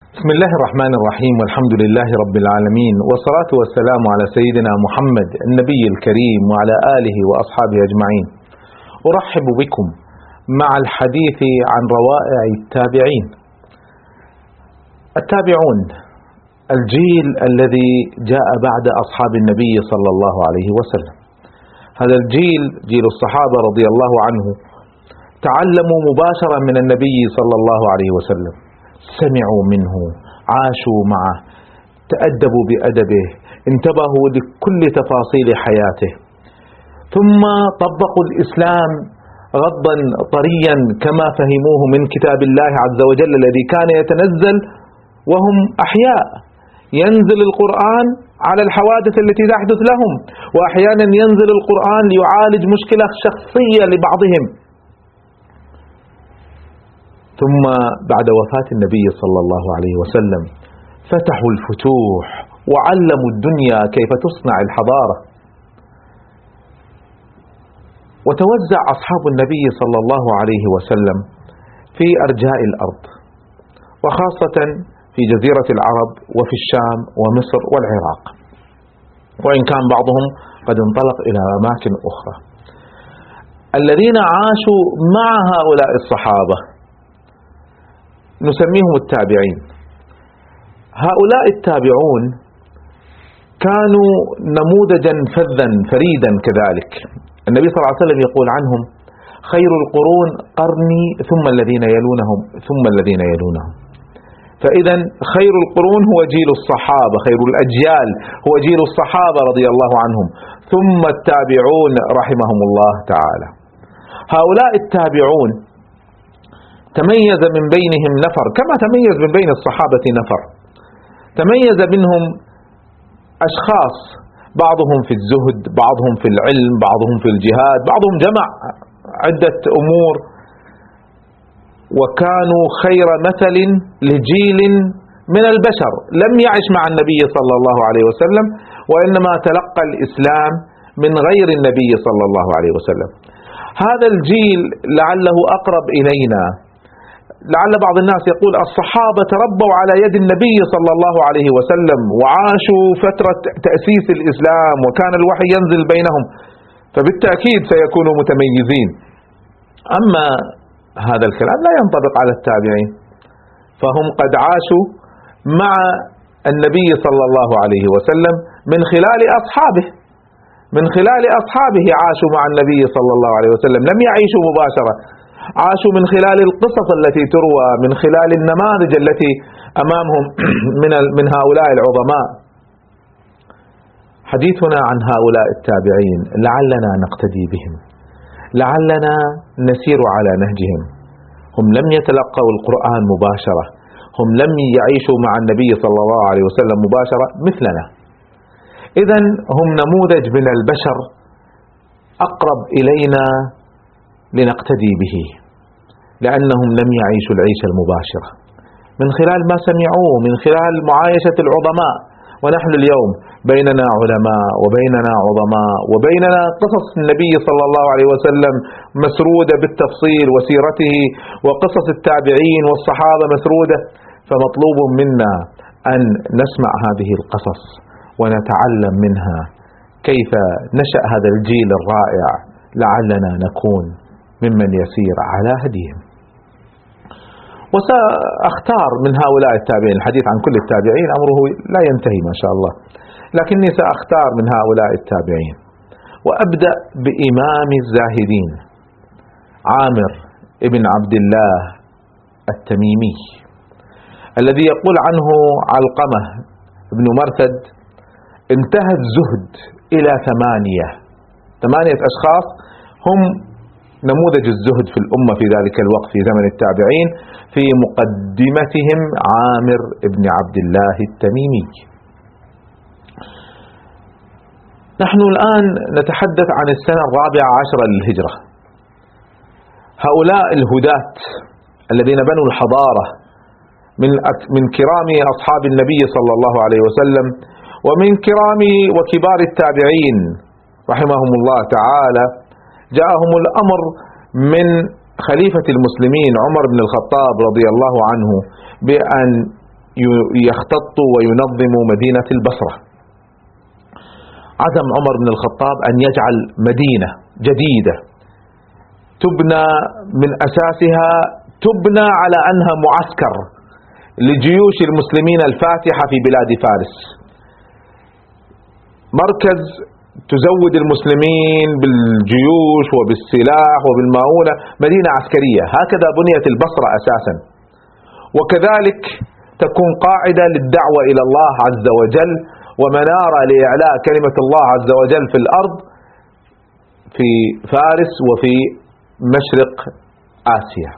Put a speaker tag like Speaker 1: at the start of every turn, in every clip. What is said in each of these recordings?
Speaker 1: بسم الله الرحمن الرحيم، والحمد لله رب العالمين، والصلاة والسلام على سيدنا محمد النبي الكريم وعلى آله وأصحابه أجمعين. أرحب بكم مع الحديث عن روائع التابعين. التابعون الجيل الذي جاء بعد أصحاب النبي صلى الله عليه وسلم. هذا الجيل جيل الصحابة رضي الله عنه تعلموا مباشرة من النبي صلى الله عليه وسلم، سمعوا منه، عاشوا معه، تأدبوا بأدبه، انتبهوا لكل تفاصيل حياته، ثم طبقوا الإسلام غضا طريا كما فهموه من كتاب الله عز وجل الذي كان يتنزل وهم أحياء. ينزل القرآن على الحوادث التي تحدث لهم، وأحيانا ينزل القرآن ليعالج مشكلة شخصية لبعضهم. ثم بعد وفاة النبي صلى الله عليه وسلم فتحوا الفتوح وعلموا الدنيا كيف تصنع الحضارة. وتوزع أصحاب النبي صلى الله عليه وسلم في أرجاء الأرض، وخاصة في جزيرة العرب وفي الشام ومصر والعراق، وإن كان بعضهم قد انطلق إلى أماكن أخرى. الذين عاشوا مع هؤلاء الصحابة نسميهم التابعين. هؤلاء التابعون كانوا نموذجا فذا فريدا كذلك. النبي صلى الله عليه وسلم يقول عنهم: خير القرون قرني ثم الذين يلونهم ثم الذين يلونهم. فإذا خير القرون هو جيل الصحابة، خير الأجيال هو جيل الصحابة رضي الله عنهم، ثم التابعون رحمهم الله تعالى. هؤلاء التابعون تميز من بينهم نفر كما تميز من بين الصحابة نفر. تميز منهم أشخاص، بعضهم في الزهد، بعضهم في العلم، بعضهم في الجهاد، بعضهم جمع عدة أمور، وكانوا خير مثل لجيل من البشر لم يعش مع النبي صلى الله عليه وسلم، وإنما تلقى الإسلام من غير النبي صلى الله عليه وسلم. هذا الجيل لعله أقرب إلينا. لعل بعض الناس يقول: الصحابة تربوا على يد النبي صلى الله عليه وسلم وعاشوا فترة تأسيس الإسلام وكان الوحي ينزل بينهم، فبالتأكيد سيكونوا متميزين. أما هذا الكلام لا ينطبق على التابعين، فهم قد عاشوا مع النبي صلى الله عليه وسلم من خلال أصحابه عاشوا مع النبي صلى الله عليه وسلم، لم يعيشوا مباشرة، عاشوا من خلال القصص التي تروى، من خلال النماذج التي أمامهم من هؤلاء العظماء. حديثنا عن هؤلاء التابعين لعلنا نقتدي بهم، لعلنا نسير على نهجهم. هم لم يتلقوا القرآن مباشرة، هم لم يعيشوا مع النبي صلى الله عليه وسلم مباشرة مثلنا. إذن هم نموذج من البشر أقرب إلينا لنقتدي به، لأنهم لم يعيشوا العيشة المباشرة، من خلال ما سمعوه، من خلال معايشة العظماء. ونحن اليوم بيننا علماء وبيننا عظماء وبيننا قصص النبي صلى الله عليه وسلم مسرودة بالتفصيل، وسيرته وقصص التابعين والصحابة مسرودة. فمطلوب منا أن نسمع هذه القصص ونتعلم منها كيف نشأ هذا الجيل الرائع، لعلنا نكون ممن يسير على هديهم. وسأختار من هؤلاء التابعين، الحديث عن كل التابعين أمره لا ينتهي ما شاء الله، لكني سأختار من هؤلاء التابعين، وأبدأ بإمام الزاهدين عامر ابن عبد الله التميمي، الذي يقول عنه علقمة ابن مرثد: انتهى الزهد إلى 8 أشخاص هم نموذج الزهد في الأمة في ذلك الوقت في زمن التابعين، في مقدمتهم عامر ابن عبد الله التميمي. نحن الآن نتحدث عن السنة 14 للهجرة. هؤلاء الهداة الذين بنوا الحضارة من كرام أصحاب النبي صلى الله عليه وسلم، ومن كرام وكبار التابعين رحمهم الله تعالى، جاءهم الأمر من خليفة المسلمين عمر بن الخطاب رضي الله عنه بأن يختط وينظم مدينة البصرة. عزم عمر بن الخطاب أن يجعل مدينة جديدة تبنى من أساسها، تبنى على أنها معسكر لجيوش المسلمين الفاتحة في بلاد فارس، مركز تزود المسلمين بالجيوش وبالسلاح وبالمؤونة، مدينة عسكرية. هكذا بنيت البصرة أساسا، وكذلك تكون قاعدة للدعوة إلى الله عز وجل ومنارة لإعلاء كلمة الله عز وجل في الأرض في فارس وفي مشرق آسيا.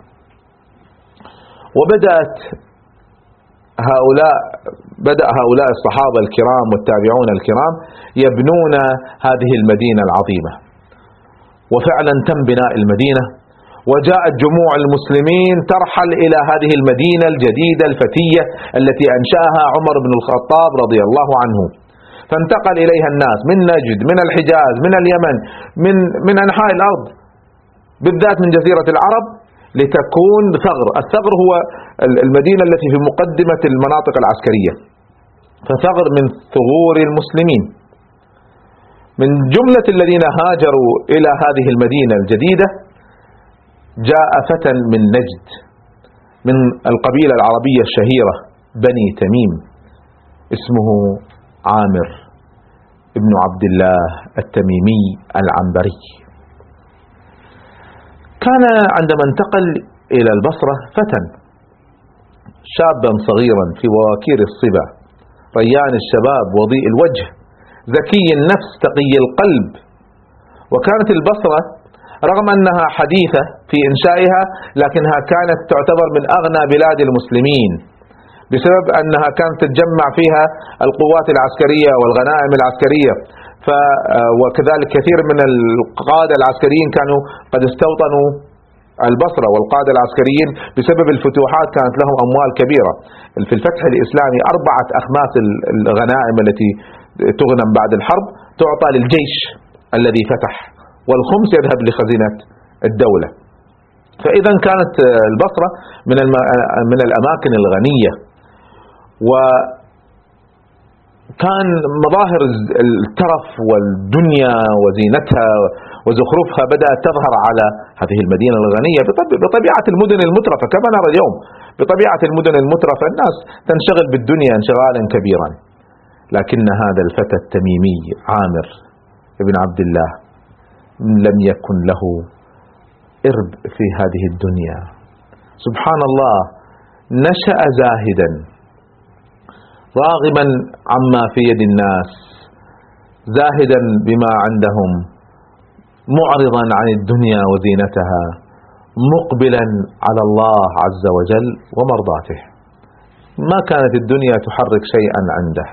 Speaker 1: بدأ هؤلاء الصحابة الكرام والتابعون الكرام يبنون هذه المدينة العظيمة، وفعلا تم بناء المدينة، وجاءت جموع المسلمين ترحل إلى هذه المدينة الجديدة الفتية التي أنشأها عمر بن الخطاب رضي الله عنه. فانتقل إليها الناس من نجد، من الحجاز، من اليمن، من أنحاء الأرض، بالذات من جزيرة العرب، لتكون ثغر. الثغر هو المدينة التي في مقدمة المناطق العسكرية، فثغر من ثغور المسلمين. من جملة الذين هاجروا إلى هذه المدينة الجديدة جاء فتى من نجد من القبيلة العربية الشهيرة بني تميم، اسمه عامر ابن عبد الله التميمي العنبري. كان عندما انتقل إلى البصرة فتى شابا صغيرا في بواكير الصبا، ريان الشباب، وضيء الوجه، ذكي النفس، تقي القلب. وكانت البصرة رغم أنها حديثة في إنشائها لكنها كانت تعتبر من أغنى بلاد المسلمين، بسبب أنها كانت تتجمع فيها القوات العسكرية والغنائم العسكرية. وكذلك كثير من القادة العسكريين كانوا قد استوطنوا البصرة، والقادة العسكريين بسبب الفتوحات كانت لهم أموال كبيرة. في الفتح الإسلامي 4 أخماس الغنائم التي تغنم بعد الحرب تعطى للجيش الذي فتح، والخمس يذهب لخزينة الدولة. فإذا كانت البصرة من الأماكن الغنية، وكان مظاهر الترف والدنيا وزينتها وزخرفها بدأت تظهر على هذه المدينة الغنية بطبيعة المدن المترفة كما نرى اليوم. بطبيعة المدن المترفة الناس تنشغل بالدنيا انشغالا كبيرا، لكن هذا الفتى التميمي عامر ابن عبد الله لم يكن له إرب في هذه الدنيا. سبحان الله، نشأ زاهدا راغبا عما في يد الناس، زاهدا بما عندهم، معرضا عن الدنيا وزينتها، مقبلا على الله عز وجل ومرضاته. ما كانت الدنيا تحرك شيئا عنده.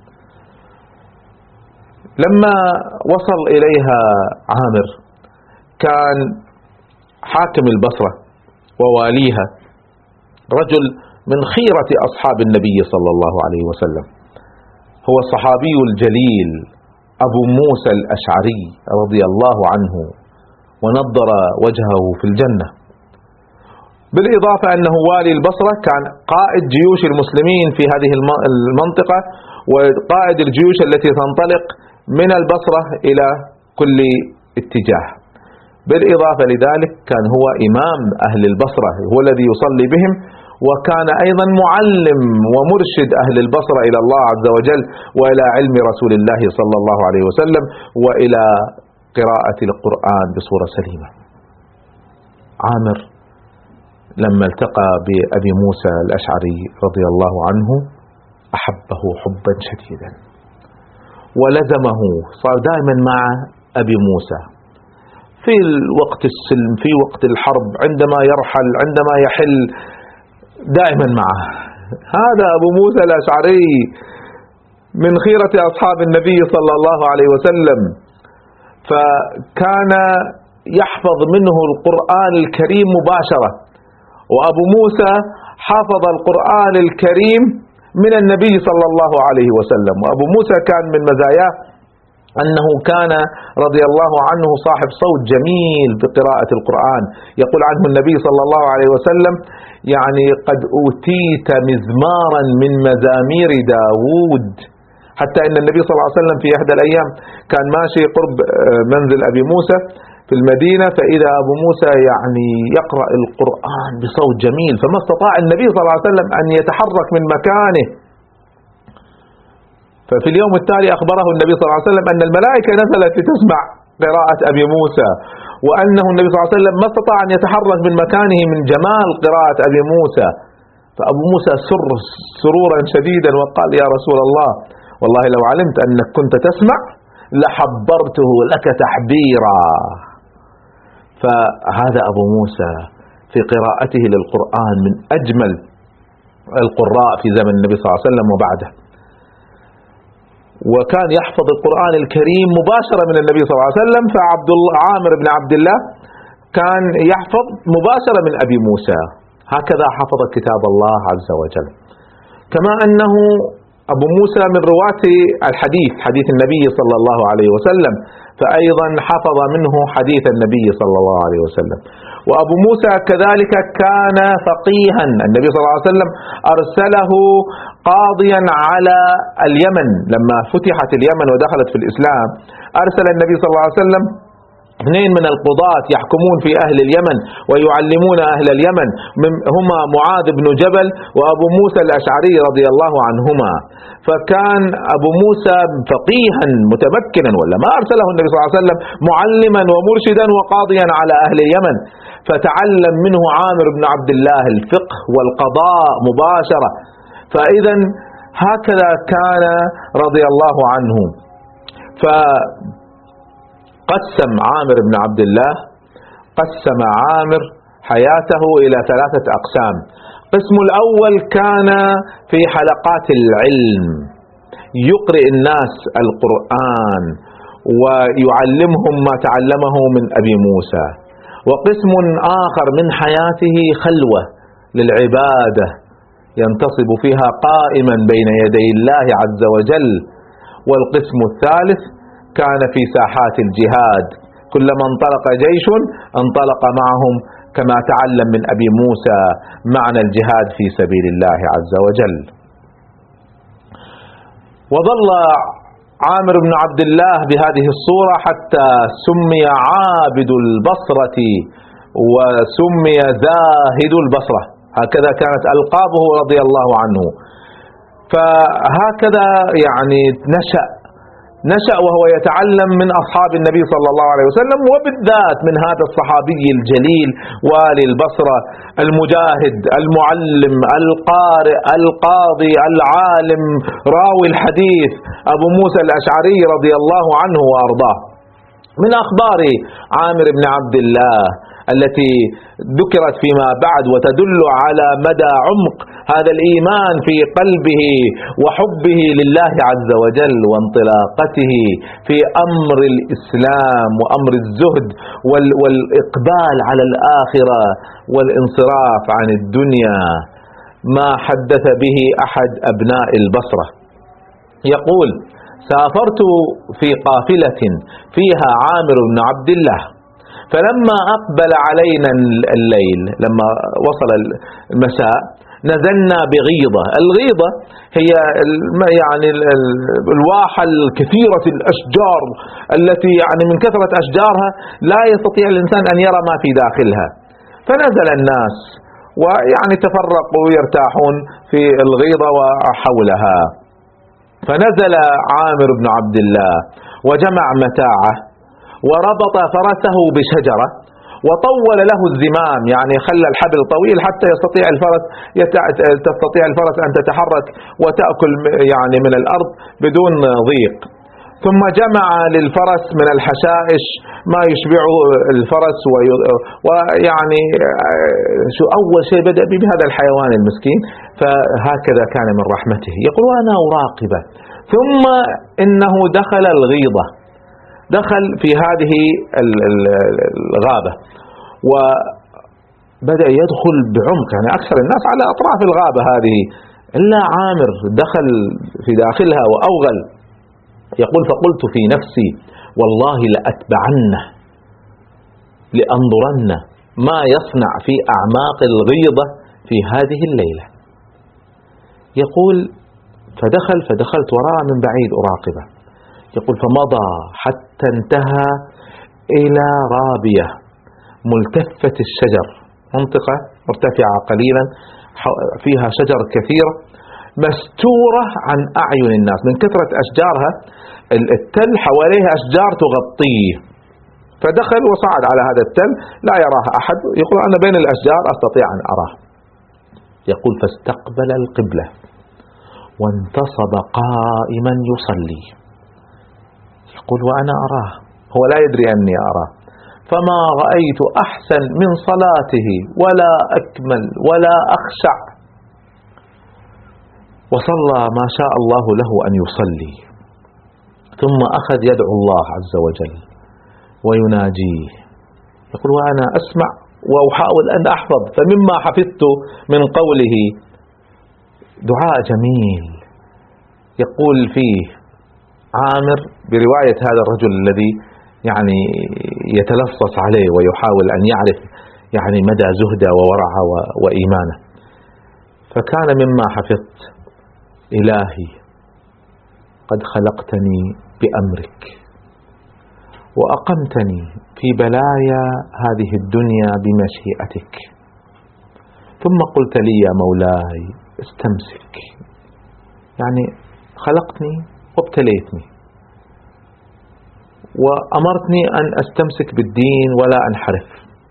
Speaker 1: لما وصل إليها عامر كان حاكم البصرة وواليها رجل من خيرة أصحاب النبي صلى الله عليه وسلم، هو الصحابي الجليل أبو موسى الأشعري رضي الله عنه، ونضر وجهه في الجنة. بالإضافة أنه والي البصرة كان قائد جيوش المسلمين في هذه المنطقة، وقائد الجيوش التي تنطلق من البصرة إلى كل اتجاه. بالإضافة لذلك كان هو إمام أهل البصرة، هو الذي يصلي بهم، وكان أيضا معلم ومرشد أهل البصرة إلى الله عز وجل وإلى علم رسول الله صلى الله عليه وسلم وإلى قراءة القرآن بصورة سليمة. عامر لما التقى بأبي موسى الأشعري رضي الله عنه أحبه حبا شديدا ولزمه، صار دائما مع أبي موسى في وقت السلم، في وقت الحرب، عندما يرحل، عندما يحل، دائما معه. هذا أبو موسى الأشعري من خيرة أصحاب النبي صلى الله عليه وسلم، فكان يحفظ منه القرآن الكريم مباشرة، وأبو موسى حافظ القرآن الكريم من النبي صلى الله عليه وسلم. وأبو موسى كان من مزاياه أنه كان رضي الله عنه صاحب صوت جميل بقراءة القرآن. يقول عنه النبي صلى الله عليه وسلم يعني قد أوتيت مزمارا من مزامير داود، حتى أن النبي صلى الله عليه وسلم في إحدى الأيام كان ماشي قرب منزل أبي موسى في المدينة، فإذا أبو موسى يعني يقرأ القرآن بصوت جميل، فما استطاع النبي صلى الله عليه وسلم أن يتحرك من مكانه. ففي اليوم التالي أخبره النبي صلى الله عليه وسلم أن الملائكة نزلت لتسمع قراءة أبي موسى، وأنه النبي صلى الله عليه وسلم ما استطاع أن يتحرك من مكانه من جمال قراءة أبي موسى. فأبو موسى سر سرورا شديدا وقال: يا رسول الله، والله لو علمت أنك كنت تسمع لحبرته لك تحبيرا. فهذا أبو موسى في قراءته للقرآن من أجمل القراء في زمن النبي صلى الله عليه وسلم وبعده، وكان يحفظ القرآن الكريم مباشرة من النبي صلى الله عليه وسلم. فعبد الله عامر بن عبد الله كان يحفظ مباشرة من أبي موسى، هكذا حفظ كتاب الله عز وجل. كما أنه أبو موسى من رواة الحديث، حديث النبي صلى الله عليه وسلم، فأيضا حفظ منه حديث النبي صلى الله عليه وسلم. وأبو موسى كذلك كان فقيها، النبي صلى الله عليه وسلم أرسله قاضيا على اليمن لما فتحت اليمن ودخلت في الإسلام، أرسل النبي صلى الله عليه وسلم اثنين من القضاة يحكمون في أهل اليمن ويعلمون أهل اليمن، هما معاذ بن جبل وأبو موسى الأشعري رضي الله عنهما. فكان أبو موسى فقيها متمكنا، ولا ما أرسله النبي صلى الله عليه وسلم معلما ومرشدا وقاضيا على أهل اليمن، فتعلم منه عامر بن عبد الله الفقه والقضاء مباشرة. فإذا هكذا كان رضي الله عنه. قسم عامر بن عبد الله، قسم عامر حياته إلى 3 أقسام. قسم الأول كان في حلقات العلم، يقرئ الناس القرآن ويعلمهم ما تعلمه من أبي موسى. وقسم آخر من حياته خلوة للعبادة ينتصب فيها قائما بين يدي الله عز وجل. والقسم الثالث كان في ساحات الجهاد، كلما انطلق جيش انطلق معهم، كما تعلم من أبي موسى معنى الجهاد في سبيل الله عز وجل. وظل عامر بن عبد الله بهذه الصورة حتى سمي عابد البصرة وسمي زاهد البصرة، هكذا كانت ألقابه رضي الله عنه. فهكذا يعني نشأ وهو يتعلم من أصحاب النبي صلى الله عليه وسلم، وبالذات من هذا الصحابي الجليل والي البصرة المجاهد المعلم القارئ القاضي العالم راوي الحديث أبو موسى الأشعري رضي الله عنه وأرضاه. من أخبار عامر بن عبد الله التي ذكرت فيما بعد وتدل على مدى عمق هذا الإيمان في قلبه وحبه لله عز وجل وانطلاقته في أمر الإسلام وأمر الزهد والإقبال على الآخرة والانصراف عن الدنيا، ما حدث به أحد أبناء البصرة. يقول: سافرت في قافلة فيها عامر بن عبد الله، فلما أقبل علينا الليل، لما وصل المساء، نزلنا بغيضة. الغيضة هي يعني الواحة الكثيرة الأشجار التي يعني من كثرة أشجارها لا يستطيع الإنسان أن يرى ما في داخلها. فنزل الناس ويعني تفرقوا يرتاحون في الغيضة وحولها. فنزل عامر بن عبد الله وجمع متاعه وربط فرسه بشجرة وطول له الزمام، يعني خلى الحبل طويل حتى تستطيع الفرس أن تتحرك وتأكل يعني من الأرض بدون ضيق. ثم جمع للفرس من الحشائش ما يشبع الفرس، ويعني شو أول شيء بدأ بهذا الحيوان المسكين. فهكذا كان من رحمته. يقول: وأنا أراقبه، ثم إنه دخل الغيضة، دخل في هذه الغابة وبدأ يدخل بعمق، يعني أكثر الناس على أطراف الغابة هذه، إلا عامر دخل في داخلها وأوغل. يقول فقلت في نفسي والله لأتبعنه لأنظرن ما يصنع في أعماق الغيضة في هذه الليلة. يقول فدخلت وراء من بعيد أراقبه. يقول فمضى حتى انتهى إلى رابية ملتفة الشجر، منطقة مرتفعة قليلا فيها شجر كثير مستورة عن أعين الناس من كثرة أشجارها، التل حواليها أشجار تغطيه. فدخل وصعد على هذا التل لا يراه أحد، يقول أنا بين الأشجار أستطيع أن أراه. يقول فاستقبل القبلة وانتصب قائما يصلي. يقول وأنا أراه، هو لا يدري أني أراه، فما رأيت أحسن من صلاته ولا أكمل ولا أخشع. وصلى ما شاء الله له أن يصلي، ثم أخذ يدعو الله عز وجل ويناجيه. يقول وأنا أسمع وأحاول أن أحفظ، فمما حفظت من قوله دعاء جميل يقول فيه عامر برواية هذا الرجل الذي يعني يتلصص عليه ويحاول أن يعرف يعني مدى زهده وورعه وإيمانه. فكان مما حفظت إلهي قد خلقتني بأمرك وأقمتني في بلايا هذه الدنيا بمشيئتك، ثم قلت لي يا مولاي استمسك، يعني خلقتني وابتليتني وأمرتني أن أستمسك بالدين ولا أنحرف،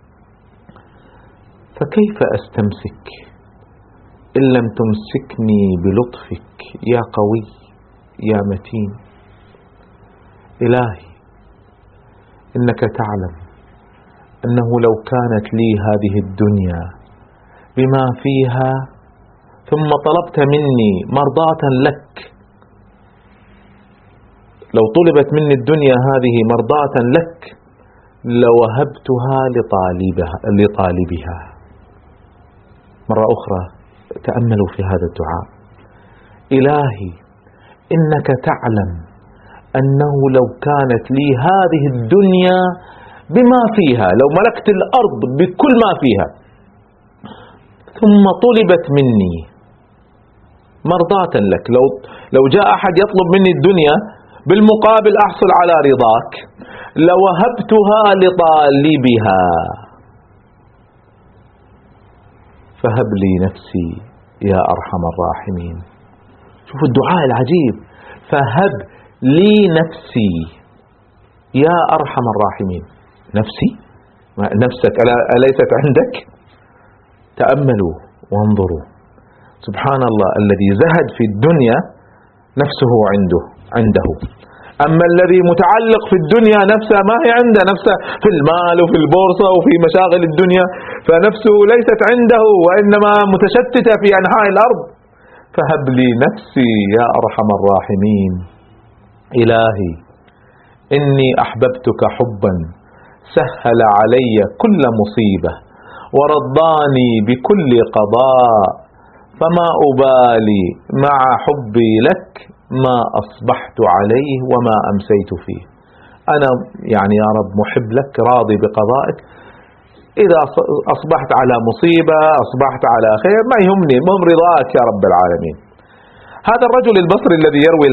Speaker 1: فكيف أستمسك إن لم تمسكني بلطفك يا قوي يا متين؟ إلهي إنك تعلم أنه لو كانت لي هذه الدنيا بما فيها ثم طلبت مني مرضاة لك، لو طلبت مني الدنيا هذه مرضاة لك لوهبتها لطالبها. مرة أخرى تأملوا في هذا الدعاء. إلهي إنك تعلم أنه لو كانت لي هذه الدنيا بما فيها، لو ملكت الأرض بكل ما فيها ثم طلبت مني مرضاة لك، لو جاء أحد يطلب مني الدنيا بالمقابل أحصل على رضاك لوهبتها لطالبها، فهب لي نفسي يا أرحم الراحمين. شوفوا الدعاء العجيب، فهب لي نفسي يا أرحم الراحمين. نفسي؟ نفسك أليست عندك؟ تأملوا وانظروا، سبحان الله الذي زهد في الدنيا نفسه عنده، أما الذي متعلق في الدنيا نفسه ما هي عنده، نفسه في المال وفي البورصة وفي مشاغل الدنيا، فنفسه ليست عنده وإنما متشتتة في أنحاء الأرض. فهب لي نفسي يا أرحم الراحمين. إلهي إني أحببتك حبا سهل علي كل مصيبة ورضاني بكل قضاء، فما أبالي مع حبي لك ما أصبحت عليه وما أمسيت فيه. أنا يعني يا رب محب لك راضي بقضائك، إذا أصبحت على مصيبة أصبحت على خير ما يهمني، المهم رضاك يا رب العالمين. هذا الرجل البصري الذي يروي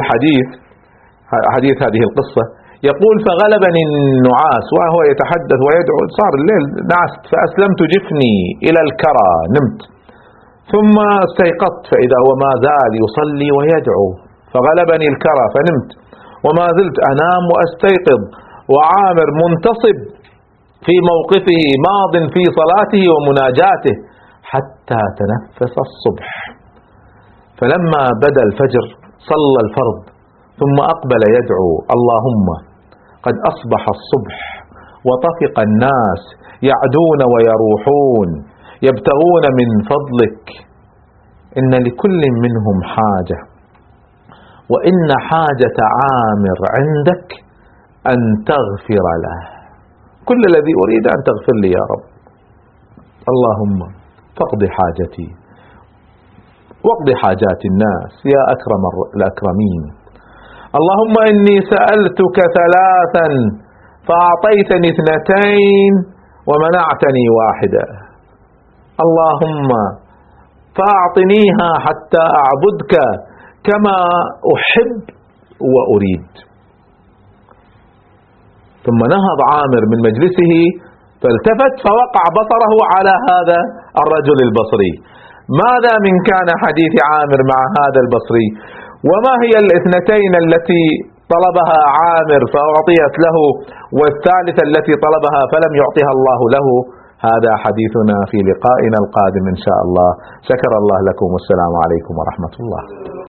Speaker 1: حديث هذه القصة يقول فغلبني النعاس وهو يتحدث ويدعو، صار الليل نعست فأسلمت جفني إلى الكرى نمت، ثم استيقظت فإذا هو ما زال يصلي ويدعو، فغلبني الكرى فنمت وما زلت أنام وأستيقظ وعامر منتصب في موقفه ماض في صلاته ومناجاته حتى تنفس الصبح. فلما بدا الفجر صلى الفرض ثم أقبل يدعو اللهم قد أصبح الصبح وطفق الناس يعدون ويروحون يبتغون من فضلك، إن لكل منهم حاجة، وإن حاجة عامر عندك أن تغفر له، كل الذي أريد أن تغفر لي يا رب، اللهم فاقض حاجتي واقض حاجات الناس يا أكرم الأكرمين. اللهم إني سألتك 3 فأعطيتني 2 ومنعتني 1. اللهم فأعطنيها حتى أعبدك كما أحب وأريد. ثم نهض عامر من مجلسه فالتفت فوقع بصره على هذا الرجل البصري. ماذا من كان حديث عامر مع هذا البصري؟ وما هي 2 التي طلبها عامر فأعطيت له، والثالثة التي طلبها فلم يعطها الله له؟ هذا حديثنا في لقائنا القادم إن شاء الله. شكر الله لكم والسلام عليكم ورحمة الله.